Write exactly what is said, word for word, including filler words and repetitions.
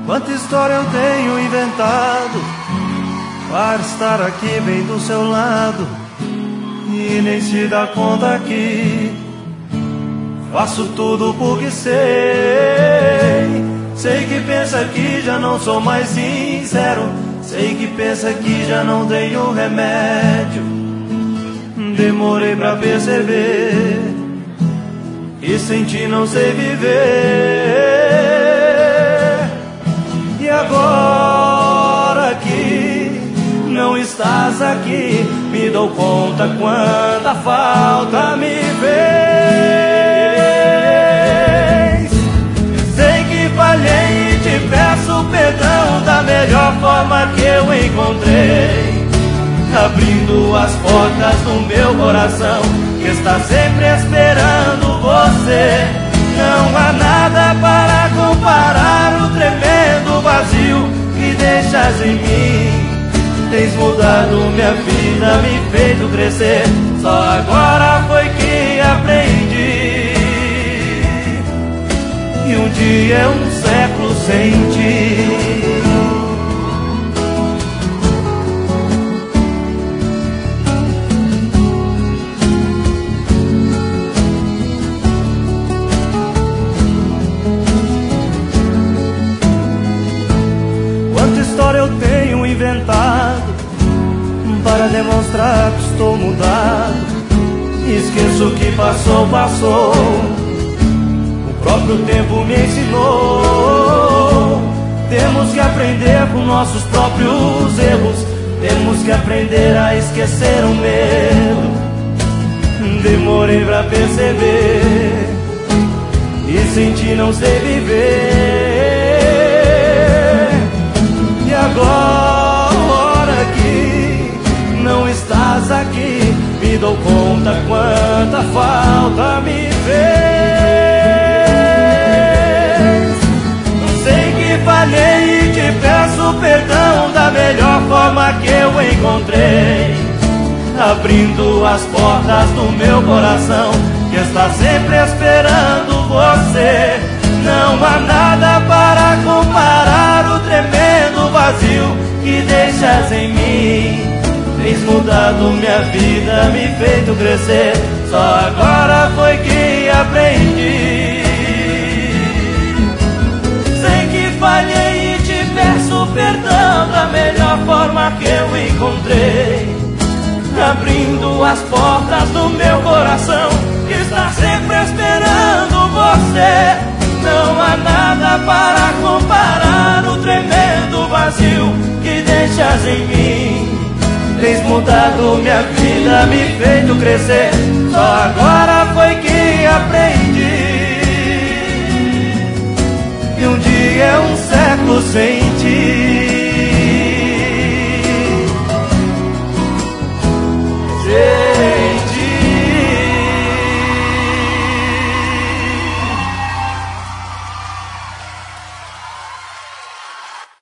Quanta história eu tenho inventado para estar aqui bem do seu lado, e nem se dá conta que faço tudo porque sei. Sei que pensa que já não sou mais sincero, sei que pensa que já não tenho remédio. Demorei pra perceber que sem ti não sei viver. E agora que não estás aqui, me dou conta quanta falta me fez. Sei que falhei e te peço perdão da melhor forma que eu encontrei, abrindo as portas do meu coração, que está sempre esperando você. Não há nada para comparar o tremendo vazio que deixas em mim. Tens mudado minha vida, me feito crescer, só agora foi que aprendi. E um dia é um século sem ti. Eu tenho inventado para demonstrar que estou mudado. Esqueço que passou, passou. O próprio tempo me ensinou. Temos que aprender com nossos próprios erros. Temos que aprender a esquecer o medo. Demorei pra perceber e sem ti não sei viver. E agora que não estás aqui, me dou conta quanta falta me fez. Sei que falhei e te peço perdão da melhor forma que eu encontrei, abrindo as portas do meu coração, que está sempre esperando você. Não há nada para comparar o tremendo vazio que deixas em mim. Tens mudado minha vida, me feito crescer, só agora foi que aprendi. Sei que falhei e te peço perdão da melhor forma que eu encontrei, abrindo as portas do meu coração, que está sempre esperando você. Não há nada para comparar o tremendo vazio que deixas em mim. Tens mudado minha vida, me feito crescer, só agora foi que aprendi. E um dia é um século sem ti.